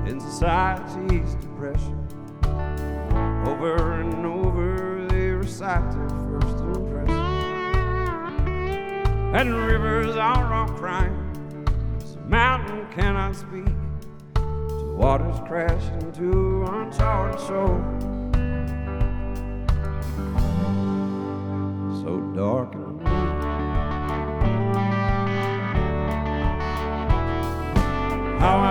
in society's depression. Over and over they recite their first impression. And rivers are all crying, 'cause the mountain cannot speak to waters crash into uncharted shore. So dark and bleak. How